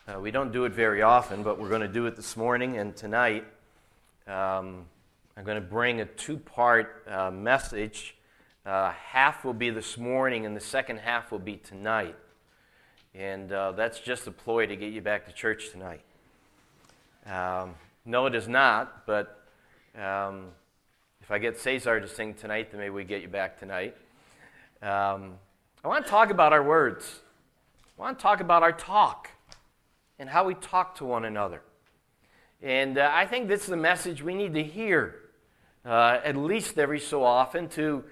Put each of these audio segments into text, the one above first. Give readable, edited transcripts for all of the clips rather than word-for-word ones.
We don't do it very often, but we're going to do it this morning and tonight. I'm going to bring a two-part message. Half will be this morning, and the second half will be tonight. And that's just a ploy to get you back to church tonight. No, it is not, but if I get Cesar to sing tonight, then maybe we get you back tonight. I want to talk about our words. I want to talk about our talk and how we talk to one another. And I think this is a message we need to hear at least every so often to,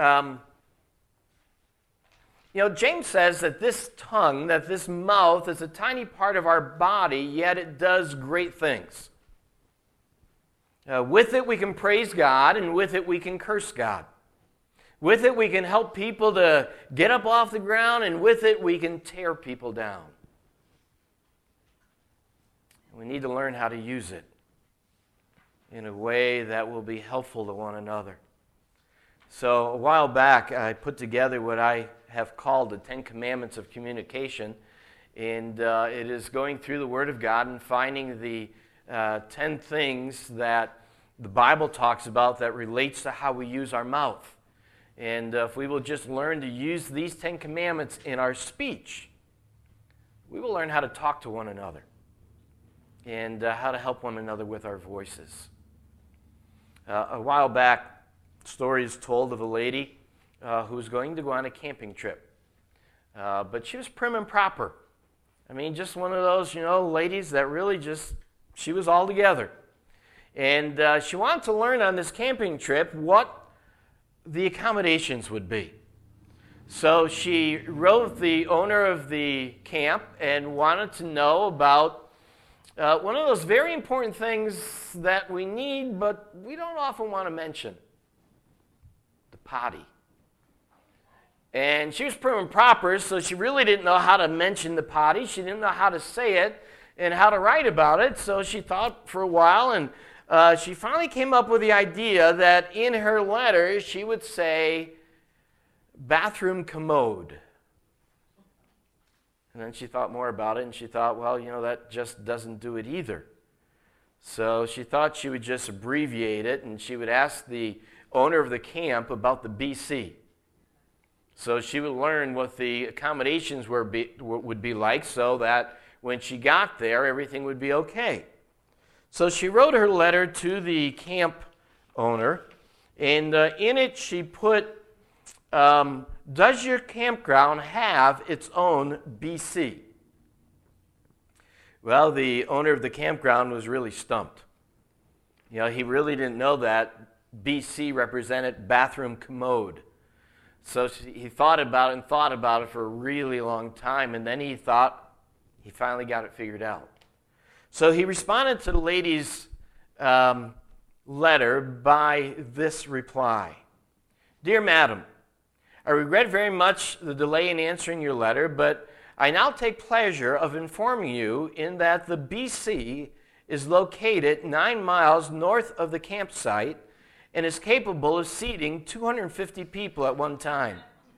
James says that this tongue, that this mouth is a tiny part of our body, yet it does great things. With it we can praise God, and with it we can curse God. With it we can help people to get up off the ground, and with it we can tear people down. We need to learn how to use it in a way that will be helpful to one another. So a while back, I put together what I have called the 10 Commandments of Communication, and it is going through the Word of God and finding the 10 things that the Bible talks about that relates to how we use our mouth. And if we will just learn to use these 10 Commandments in our speech, we will learn how to talk to one another and how to help one another with our voices. A while back, a story is told of a lady who was going to go on a camping trip. But she was prim and proper. I mean, just one of those, ladies that really she was all together. And she wanted to learn on this camping trip what the accommodations would be. So she wrote the owner of the camp and wanted to know about one of those very important things that we need, but we don't often want to mention: the potty. And she was prim and proper, so she really didn't know how to mention the potty. She didn't know how to say it and how to write about it, so she thought for a while, and she finally came up with the idea that in her letter she would say, bathroom commode. And then she thought more about it, and she thought, well, that just doesn't do it either. So she thought she would just abbreviate it, and she would ask the owner of the camp about the BC. So she would learn what the accommodations would be like, so that when she got there, everything would be okay. So she wrote her letter to the camp owner, and in it she put, does your campground have its own BC? Well, the owner of the campground was really stumped. He really didn't know that BC represented bathroom commode. So he thought about it for a really long time, and then he thought he finally got it figured out. So he responded to the lady's letter by this reply: Dear Madam, I regret very much the delay in answering your letter, but I now take pleasure of informing you in that the BC is located 9 miles north of the campsite and is capable of seating 250 people at one time.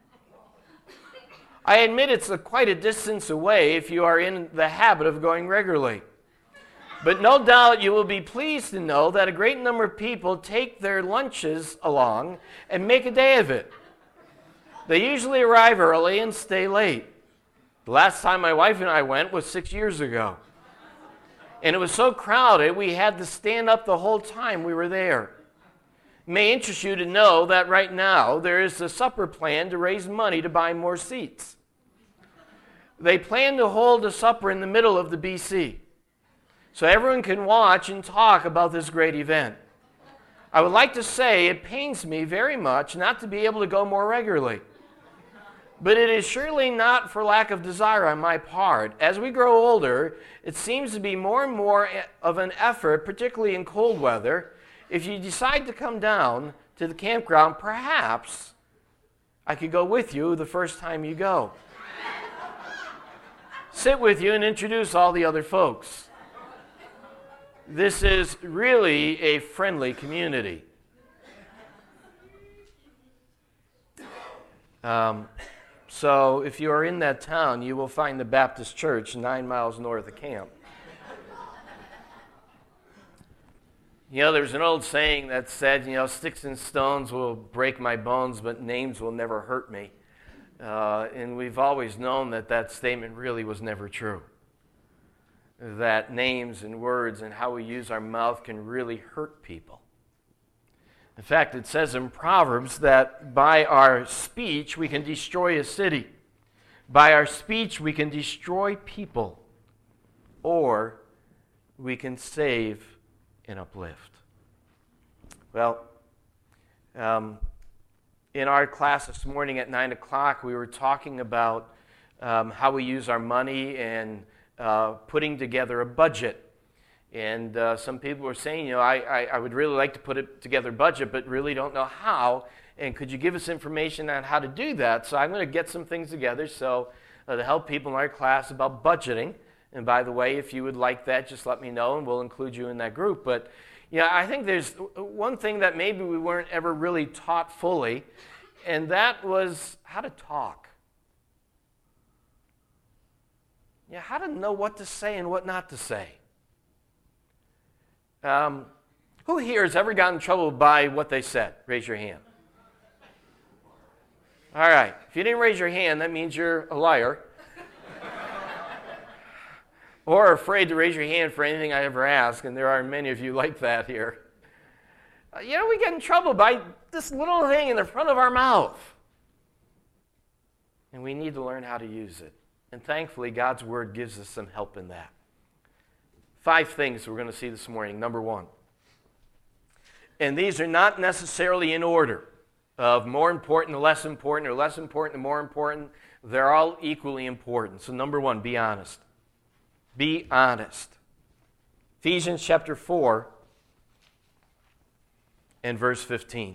I admit it's quite a distance away if you are in the habit of going regularly. But no doubt you will be pleased to know that a great number of people take their lunches along and make a day of it. They usually arrive early and stay late. The last time my wife and I went was 6 years ago. And it was so crowded we had to stand up the whole time we were there. It may interest you to know that right now there is a supper plan to raise money to buy more seats. They plan to hold a supper in the middle of the BC, so everyone can watch and talk about this great event. I would like to say it pains me very much not to be able to go more regularly. But it is surely not for lack of desire on my part. As we grow older, it seems to be more and more of an effort, particularly in cold weather. If you decide to come down to the campground, perhaps I could go with you the first time you go. Sit with you and introduce all the other folks. This is really a friendly community. So if you are in that town, you will find the Baptist church 9 miles north of camp. There's an old saying that said, sticks and stones will break my bones, but names will never hurt me. And we've always known that statement really was never true. That names and words and how we use our mouth can really hurt people. In fact, it says in Proverbs that by our speech we can destroy a city. By our speech we can destroy people. Or we can save and uplift. Well, in our class this morning at 9 o'clock, we were talking about how we use our money and putting together a budget. And some people were saying, I would really like to put together a budget, but really don't know how. And could you give us information on how to do that? So I'm going to get some things together to help people in our class about budgeting. And by the way, if you would like that, just let me know, and we'll include you in that group. But I think there's one thing that maybe we weren't ever really taught fully, and that was how to talk. How to know what to say and what not to say. Who here has ever gotten in trouble by what they said? Raise your hand. All right. If you didn't raise your hand, that means you're a liar. Or afraid to raise your hand for anything I ever ask, and there are many of you like that here. We get in trouble by this little thing in the front of our mouth. And we need to learn how to use it. And thankfully, God's Word gives us some help in that. 5 things we're going to see this morning. Number 1. And these are not necessarily in order of more important to less important, or less important to more important. They're all equally important. So number 1, be honest. Be honest. Ephesians chapter 4 and verse 15.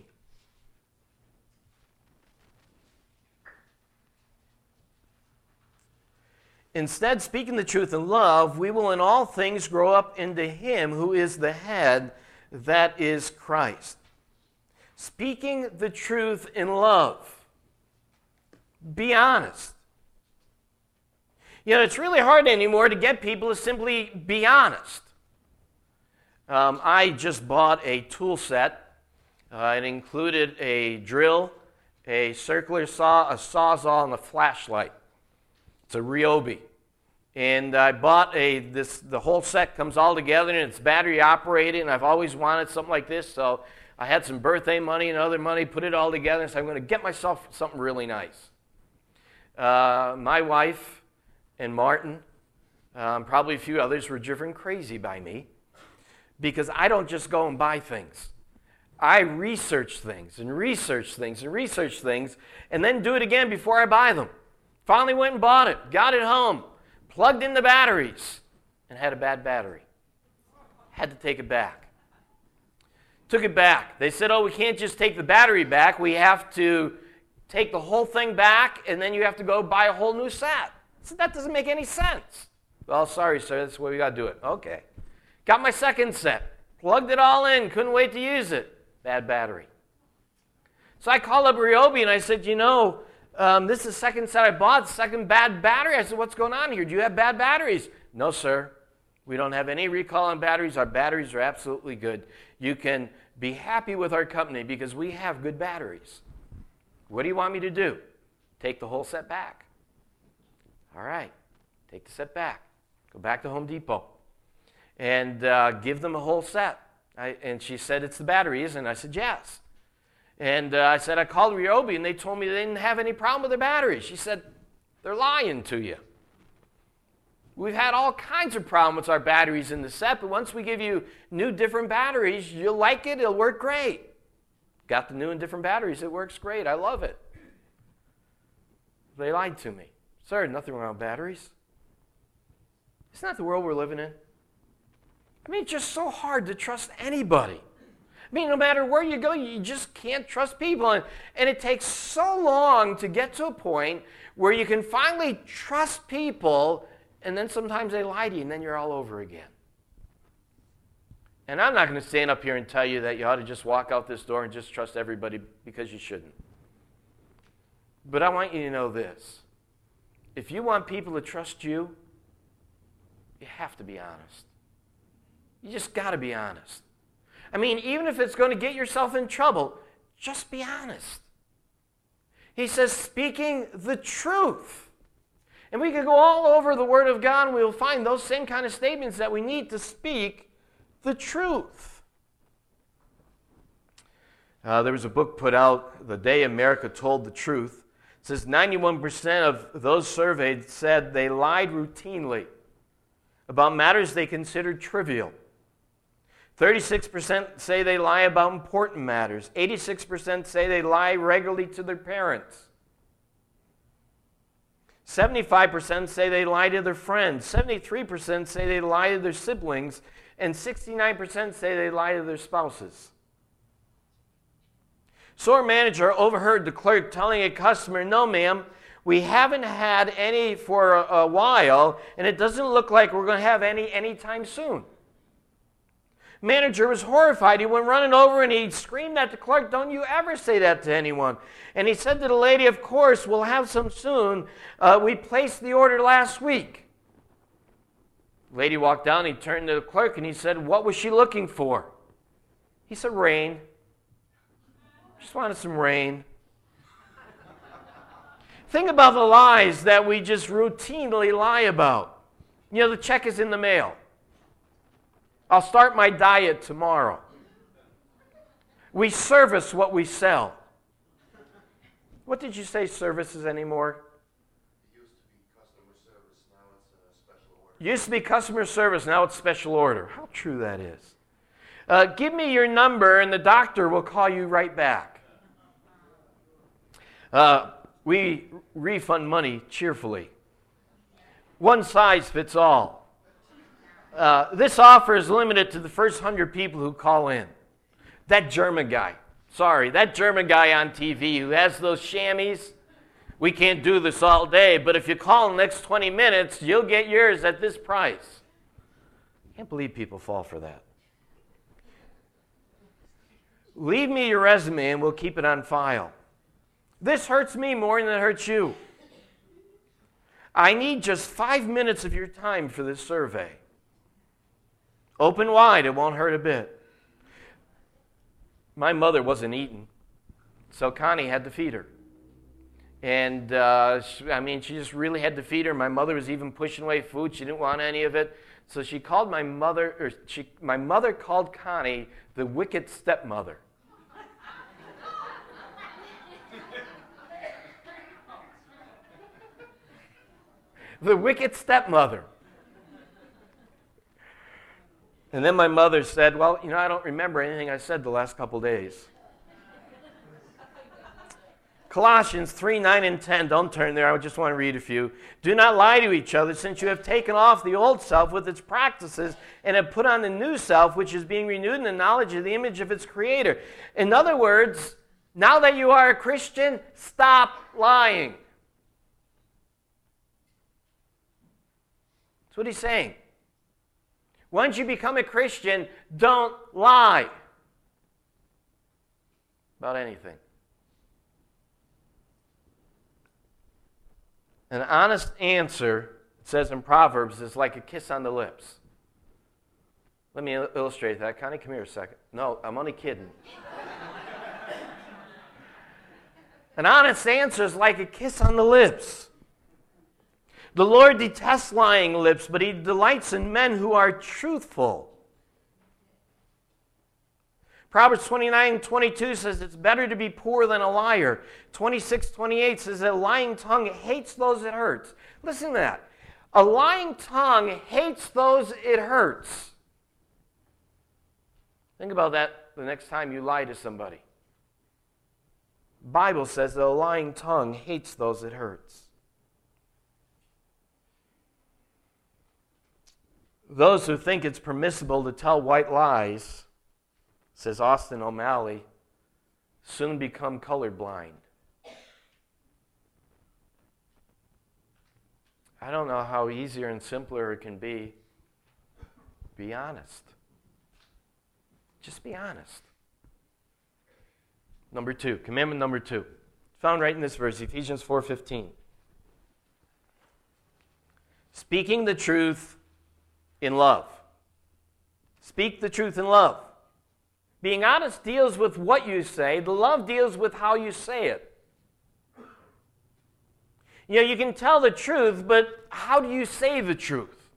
Instead, speaking the truth in love, we will in all things grow up into Him who is the head, that is Christ. Speaking the truth in love. Be honest. It's really hard anymore to get people to simply be honest. I just bought a tool set. It included a drill, a circular saw, a sawzall, and a flashlight. It's a Ryobi. And I bought the whole set comes all together, and it's battery operated, and I've always wanted something like this, so I had some birthday money and other money, put it all together, and so I'm going to get myself something really nice. My wife and Martin, probably a few others, were driven crazy by me because I don't just go and buy things. I research things and research things and research things and then do it again before I buy them. Finally went and bought it, got it home, plugged in the batteries, and had a bad battery. Had to take it back. Took it back. They said, we can't just take the battery back. We have to take the whole thing back, and then you have to go buy a whole new set. I said, that doesn't make any sense. Well, sorry, sir, that's the way we got to do it. Okay. Got my second set. Plugged it all in. Couldn't wait to use it. Bad battery. So I called up Ryobi, and I said, this is the second set I bought, second bad battery. I said, what's going on here? Do you have bad batteries? No, sir. We don't have any recall on batteries. Our batteries are absolutely good. You can be happy with our company because we have good batteries. What do you want me to do? Take the whole set back. All right. Take the set back. Go back to Home Depot and give them a whole set. And she said, it's the batteries. And I said, yes. And I said, I called Ryobi, and they told me they didn't have any problem with their batteries. She said, they're lying to you. We've had all kinds of problems with our batteries in the set, but once we give you new, different batteries, you'll like it. It'll work great. Got the new and different batteries. It works great. I love it. They lied to me. Sir, nothing wrong with batteries. Isn't that the world we're living in? It's just so hard to trust anybody. No matter where you go, you just can't trust people. And it takes so long to get to a point where you can finally trust people, and then sometimes they lie to you, and then you're all over again. And I'm not going to stand up here and tell you that you ought to just walk out this door and just trust everybody, because you shouldn't. But I want you to know this. If you want people to trust you, you have to be honest. You just got to be honest. I mean, even if it's going to get yourself in trouble, just be honest. He says, speaking the truth. And we could go all over the Word of God and we'll find those same kind of statements that we need to speak the truth. There was a book put out, The Day America Told the Truth. It says 91% of those surveyed said they lied routinely about matters they considered trivial. 36% say they lie about important matters. 86% say they lie regularly to their parents. 75% say they lie to their friends. 73% say they lie to their siblings. And 69% say they lie to their spouses. Store manager overheard the clerk telling a customer, "No, ma'am, we haven't had any for a while, and it doesn't look like we're going to have any anytime soon." Manager was horrified. He went running over and he screamed at the clerk, "Don't you ever say that to anyone." And he said to the lady, "Of course, we'll have some soon. We placed the order last week." The lady walked down, he turned to the clerk and he said, "What was she looking for?" He said, "Rain. Just wanted some rain." Think about the lies that we just routinely lie about. You know, the check is in the mail. I'll start my diet tomorrow. We service what we sell. What did you say services anymore? It used to be customer service, now it's special order. Used to be customer service, now it's special order. How true that is. Give me your number and the doctor will call you right back. We refund money cheerfully. One size fits all. This offer is limited to the first 100 people who call in. That German guy on TV who has those chamois, we can't do this all day, but if you call in the next 20 minutes, you'll get yours at this price. I can't believe people fall for that. Leave me your resume and we'll keep it on file. This hurts me more than it hurts you. I need just 5 minutes of your time for this survey. Open wide, it won't hurt a bit. My mother wasn't eating, so Connie had to feed her. And, she just really had to feed her. My mother was even pushing away food. She didn't want any of it. So she called my mother called Connie the wicked stepmother. The wicked stepmother. And then my mother said, "Well, I don't remember anything I said the last couple days." Colossians 3, 9, and 10. Don't turn there. I just want to read a few. "Do not lie to each other, since you have taken off the old self with its practices and have put on the new self, which is being renewed in the knowledge of the image of its creator." In other words, now that you are a Christian, stop lying. That's what he's saying. Once you become a Christian, don't lie about anything. An honest answer, it says in Proverbs, is like a kiss on the lips. Let me illustrate that. Connie, come here a second. No, I'm only kidding. An honest answer is like a kiss on the lips. The Lord detests lying lips, but he delights in men who are truthful. Proverbs 29:22 says it's better to be poor than a liar. 26:28 says that a lying tongue hates those it hurts. Listen to that. A lying tongue hates those it hurts. Think about that the next time you lie to somebody. The Bible says that a lying tongue hates those it hurts. Those who think it's permissible to tell white lies, says Austin O'Malley, soon become colorblind. I don't know how easier and simpler it can be. Be honest. Just be honest. Number 2, commandment number 2. It's found right in this verse, Ephesians 4:15. Speaking the truth in love. Speak the truth in love. Being honest deals with what you say. The love deals with how you say it. You know, you can tell the truth, but how do you say the truth?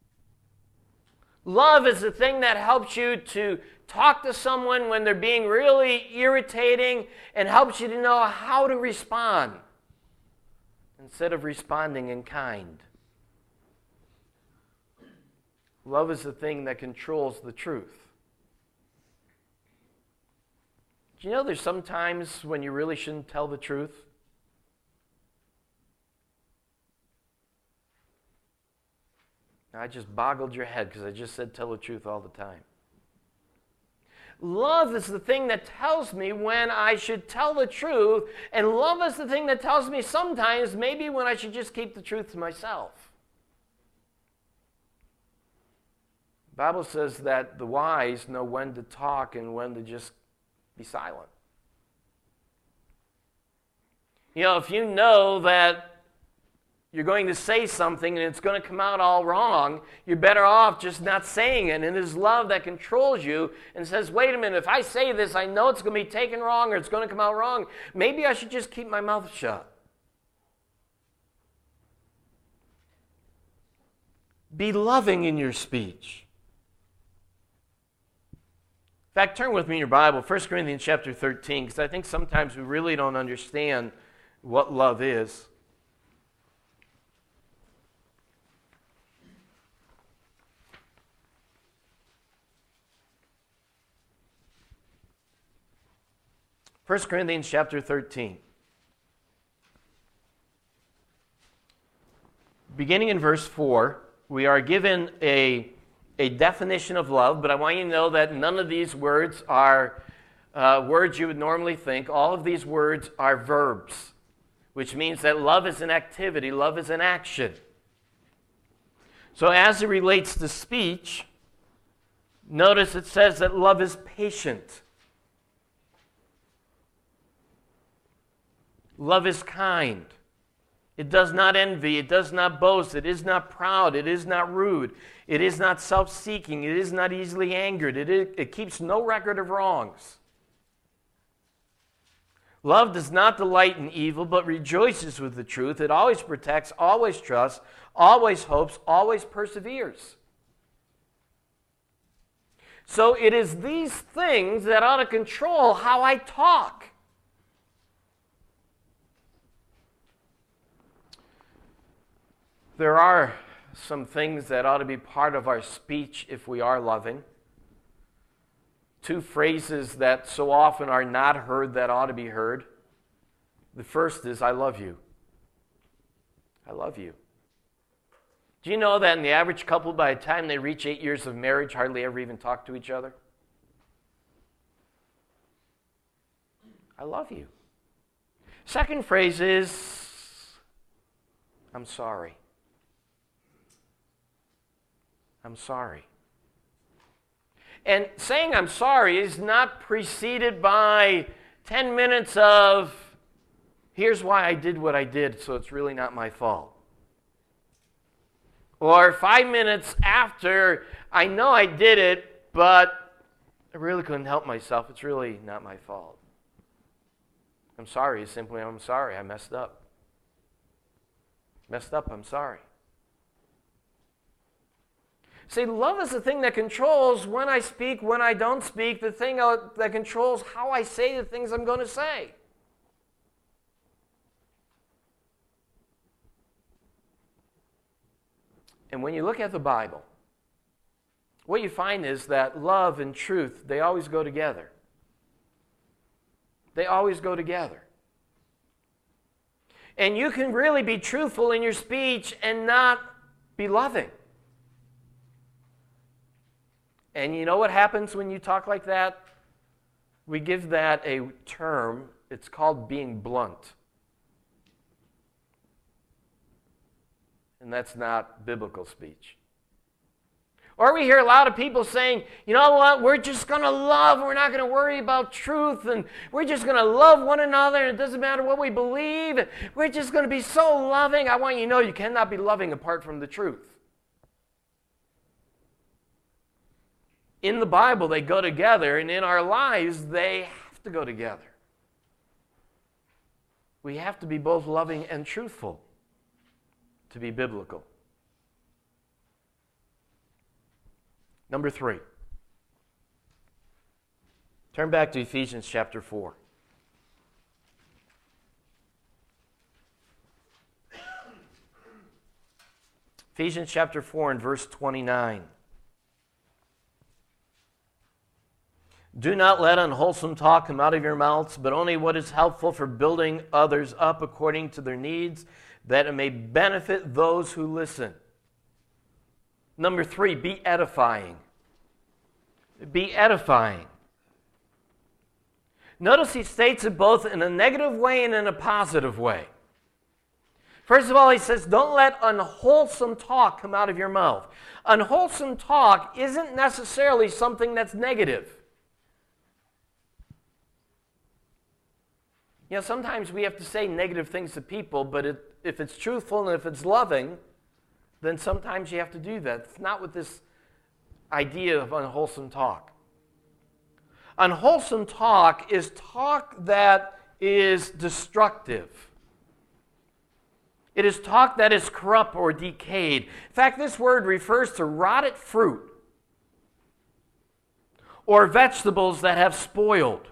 Love is the thing that helps you to talk to someone when they're being really irritating and helps you to know how to respond instead of responding in kind. Love is the thing that controls the truth. Do you know there's some times when you really shouldn't tell the truth? I just boggled your head because I just said tell the truth all the time. Love is the thing that tells me when I should tell the truth, and love is the thing that tells me sometimes maybe when I should just keep the truth to myself. The Bible says that the wise know when to talk and when to just be silent. You know, if you know that you're going to say something and it's going to come out all wrong, you're better off just not saying it. And it is love that controls you and says, wait a minute, if I say this, I know it's going to be taken wrong or it's going to come out wrong. Maybe I should just keep my mouth shut. Be loving in your speech. In fact, turn with me in your Bible, 1 Corinthians chapter 13, because I think sometimes we really don't understand what love is. First Corinthians chapter 13. Beginning in verse 4, we are given a definition of love, but I want you to know that none of these words are words you would normally think. All of these words are verbs, which means that love is an activity, love is an action. So as it relates to speech, notice it says that love is patient. Love is kind. It does not envy. It does not boast. It is not proud. It is not rude. It is not self-seeking. It is not easily angered. It keeps no record of wrongs. Love does not delight in evil, but rejoices with the truth. It always protects, always trusts, always hopes, always perseveres. So it is these things that ought to control how I talk. There are some things that ought to be part of our speech if we are loving. Two phrases that so often are not heard that ought to be heard. The first is, I love you. I love you. Do you know that in the average couple, by the time they reach 8 years of marriage, hardly ever even talk to each other? I love you. Second phrase is, I'm sorry. I'm sorry. And saying I'm sorry is not preceded by 10 minutes of, here's why I did what I did, so it's really not my fault. Or 5 minutes after, I know I did it, but I really couldn't help myself. It's really not my fault. I'm sorry is simply, I'm sorry, I messed up. Messed up, I'm sorry. See, love is the thing that controls when I speak, when I don't speak, the thing that controls how I say the things I'm going to say. And when you look at the Bible, what you find is that love and truth, they always go together. They always go together. And you can really be truthful in your speech and not be loving. And you know what happens when you talk like that? We give that a term. It's called being blunt. And that's not biblical speech. Or we hear a lot of people saying, you know what, we're just going to love, we're not going to worry about truth, and we're just going to love one another, and it doesn't matter what we believe, we're just going to be so loving. I want you to know you cannot be loving apart from the truth. In the Bible, they go together, and in our lives, they have to go together. We have to be both loving and truthful to be biblical. Number 3. Turn back to Ephesians chapter 4. Ephesians chapter 4 and verse 29. Do not let unwholesome talk come out of your mouths, but only what is helpful for building others up according to their needs, that it may benefit those who listen. Number 3, be edifying. Be edifying. Notice he states it both in a negative way and in a positive way. First of all, he says, don't let unwholesome talk come out of your mouth. Unwholesome talk isn't necessarily something that's negative. You know, sometimes we have to say negative things to people, but if it's truthful and if it's loving, then sometimes you have to do that. It's not with this idea of unwholesome talk. Unwholesome talk is talk that is destructive. It is talk that is corrupt or decayed. In fact, this word refers to rotted fruit or vegetables that have spoiled.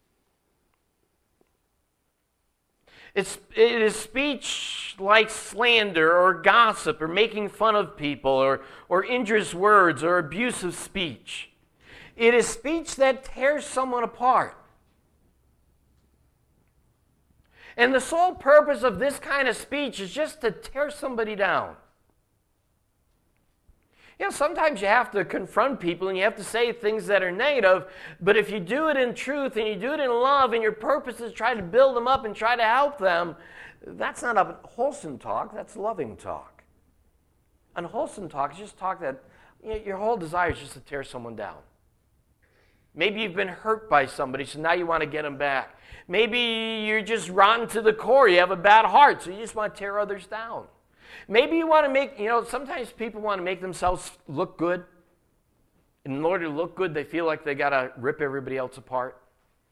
It is speech like slander or gossip or making fun of people or injurious words or abusive speech. It is speech that tears someone apart. And the sole purpose of this kind of speech is just to tear somebody down. You know, sometimes you have to confront people and you have to say things that are negative, but if you do it in truth and you do it in love and your purpose is try to build them up and try to help them, that's not a wholesome talk, that's loving talk. Unwholesome talk is just talk that your whole desire is just to tear someone down. Maybe you've been hurt by somebody, so now you want to get them back. Maybe you're just rotten to the core, you have a bad heart, so you just want to tear others down. Maybe you want to make, sometimes people want to make themselves look good. And in order to look good, they feel like they got to rip everybody else apart.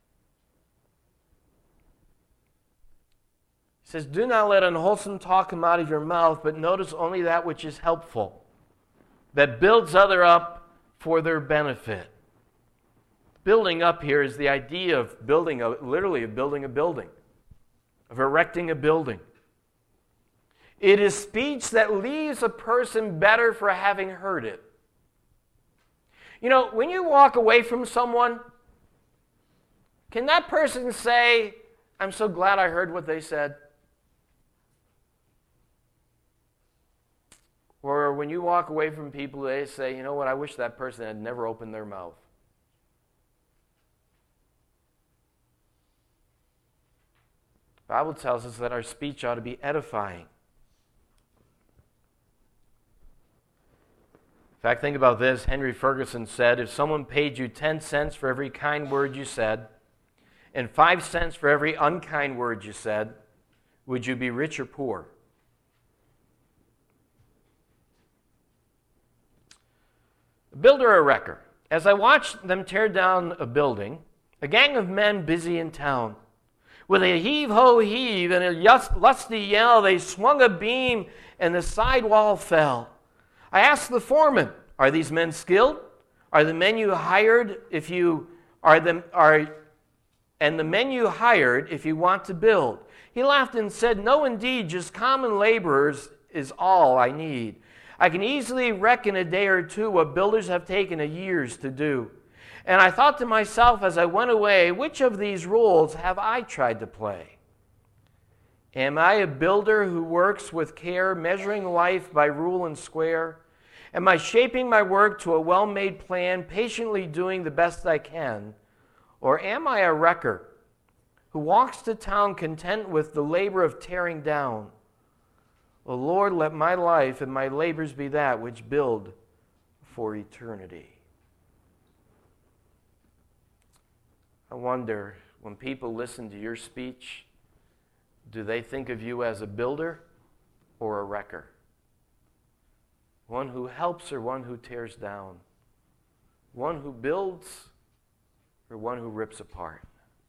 He says, do not let unwholesome talk come out of your mouth, but notice only that which is helpful, that builds other up for their benefit. Building up here is the idea of building a building, of erecting a building. It is speech that leaves a person better for having heard it. You know, when you walk away from someone, can that person say, I'm so glad I heard what they said? Or when you walk away from people, they say, you know what, I wish that person had never opened their mouth. The Bible tells us that our speech ought to be edifying. In fact, think about this. Henry Ferguson said, if someone paid you 10 cents for every kind word you said, and 5 cents for every unkind word you said, would you be rich or poor? A builder or wrecker. As I watched them tear down a building, a gang of men busy in town, with a heave-ho-heave and a lusty yell, they swung a beam and the side wall fell. I asked the foreman, are these men skilled? Are the men you hired if you men you hired if you want to build? He laughed and said, no, indeed, just common laborers is all I need. I can easily reckon a day or two what builders have taken years to do. And I thought to myself as I went away, which of these roles have I tried to play? Am I a builder who works with care, measuring life by rule and square? Am I shaping my work to a well-made plan, patiently doing the best I can? Or am I a wrecker who walks to town content with the labor of tearing down? O Lord, let my life and my labors be that which build for eternity. I wonder, when people listen to your speech, do they think of you as a builder or a wrecker? One who helps or one who tears down? One who builds or one who rips apart?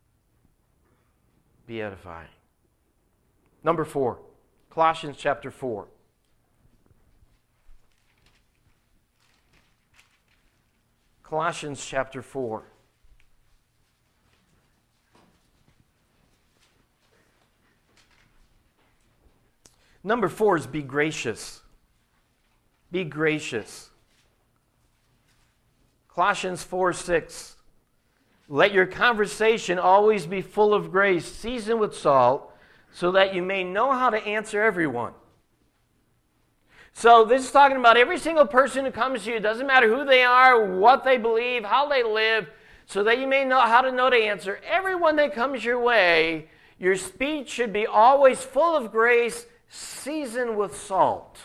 Be edifying. Number 4, Colossians chapter 4. Colossians chapter 4. Number 4 is be gracious. Be gracious. Colossians 4:6. Let your conversation always be full of grace, seasoned with salt, so that you may know how to answer everyone. So this is talking about every single person who comes to you. It doesn't matter who they are, what they believe, how they live, so that you may know how to answer everyone that comes your way. Your speech should be always full of grace, seasoned with salt.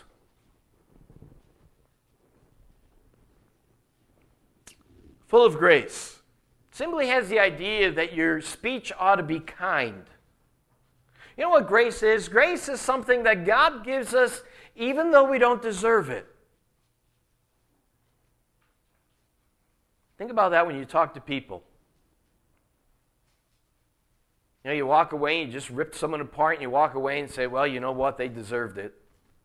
Full of grace. Simply has the idea that your speech ought to be kind. You know what grace is? Grace is something that God gives us even though we don't deserve it. Think about that when you talk to people. You know, you walk away and you just rip someone apart and you walk away and say, well, you know what? They deserved it.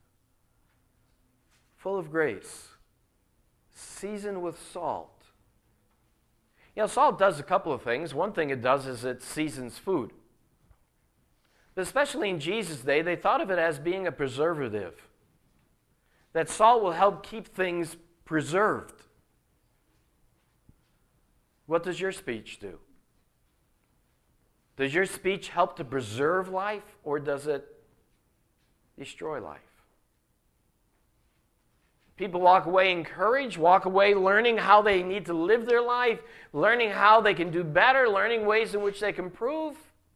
Full of grace. Seasoned with salt. You know, salt does a couple of things. One thing it does is it seasons food. But especially in Jesus' day, they thought of it as being a preservative. That salt will help keep things preserved. What does your speech do? Does your speech help to preserve life, or does it destroy life? People walk away encouraged, walk away learning how they need to live their life, learning how they can do better, learning ways in which they can improve.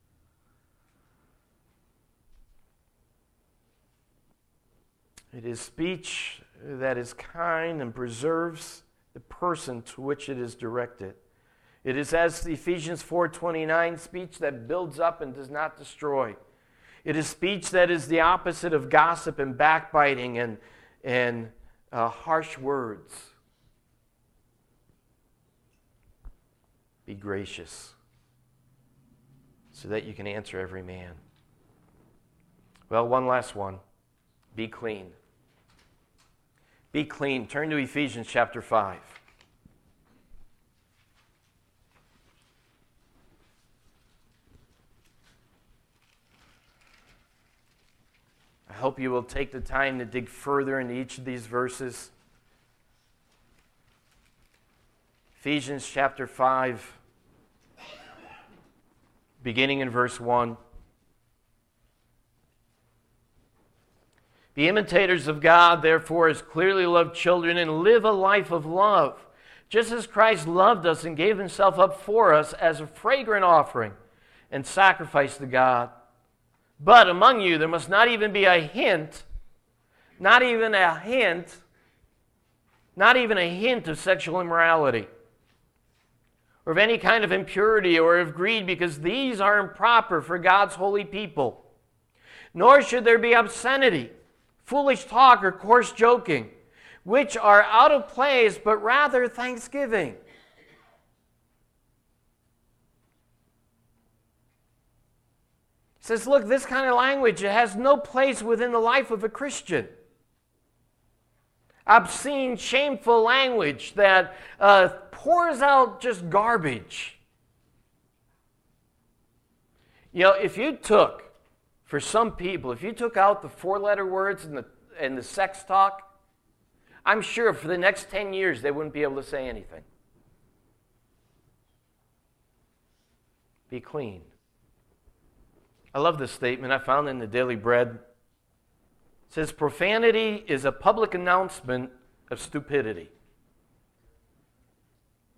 It is speech that is kind and preserves the person to which it is directed. It is, as Ephesians 4:29, speech that builds up and does not destroy. It is speech that is the opposite of gossip and backbiting and harsh words. Be gracious so that you can answer every man. Well, one last one. Be clean. Be clean. Turn to Ephesians chapter 5. I hope you will take the time to dig further into each of these verses. Ephesians chapter 5, beginning in verse 1. Be imitators of God, therefore, as clearly loved children, and live a life of love, just as Christ loved us and gave himself up for us as a fragrant offering and sacrifice to God. But among you there must not even be a hint, not even a hint of sexual immorality, or of any kind of impurity or of greed, because these are improper for God's holy people. Nor should there be obscenity, foolish talk, or coarse joking, which are out of place, but rather thanksgiving. He says, look, this kind of language, it has no place within the life of a Christian. Obscene, shameful language that pours out just garbage. You know, if you took, for some people, if you took out the four-letter words and the sex talk, I'm sure for the next 10 years they wouldn't be able to say anything. Be clean. I love this statement. I found it in the Daily Bread. It says, profanity is a public announcement of stupidity.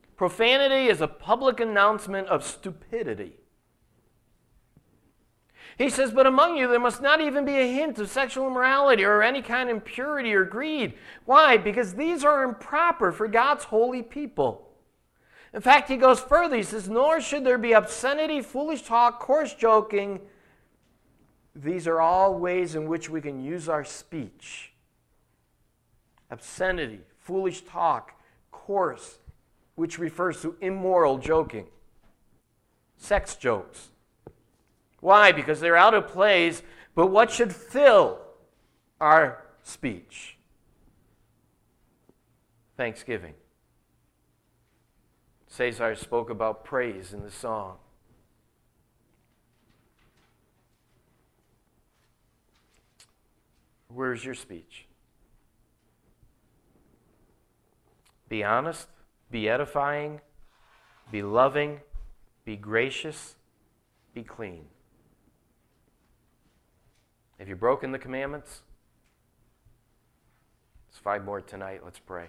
Profanity is a public announcement of stupidity. He says, but among you there must not even be a hint of sexual immorality or any kind of impurity or greed. Why? Because these are improper for God's holy people. In fact, he goes further. He says, nor should there be obscenity, foolish talk, coarse joking. These are all ways in which we can use our speech. Obscenity, foolish talk, coarse, which refers to immoral joking. Sex jokes. Why? Because they're out of place, but what should fill our speech? Thanksgiving. Cesar spoke about praise in the song. Where's your speech? Be honest, be edifying, be loving, be gracious, be clean. Have you broken the commandments? There's 5 more tonight. Let's pray.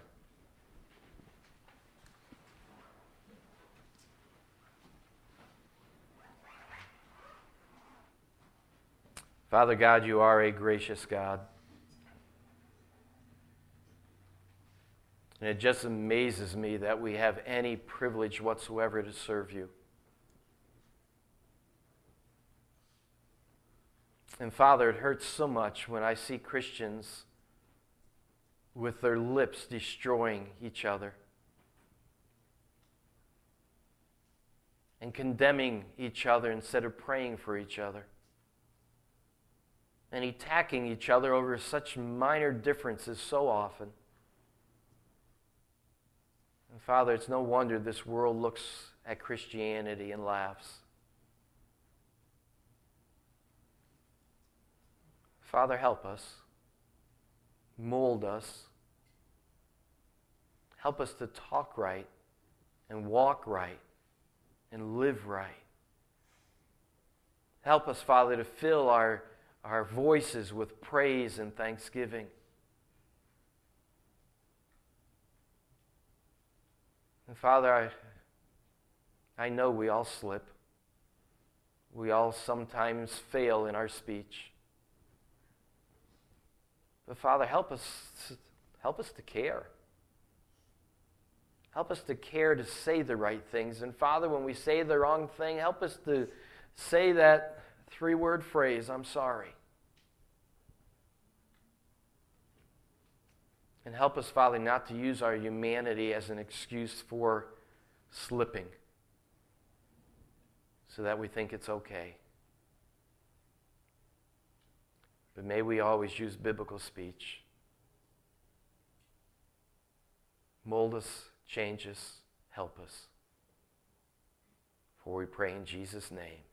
Father God, you are a gracious God. And it just amazes me that we have any privilege whatsoever to serve you. And Father, it hurts so much when I see Christians with their lips destroying each other and condemning each other instead of praying for each other and attacking each other over such minor differences so often. And Father, it's no wonder this world looks at Christianity and laughs. Father, help us. Mold us. Help us to talk right and walk right and live right. Help us, Father, to fill our voices with praise and thanksgiving. And Father, I know we all slip. We all sometimes fail in our speech. But Father, help us to care. Help us to care to say the right things. And Father, when we say the wrong thing, help us to say that 3-word phrase, I'm sorry. And help us, Father, not to use our humanity as an excuse for slipping so that we think it's okay. But may we always use biblical speech. Mold us, change us, help us. For we pray in Jesus' name.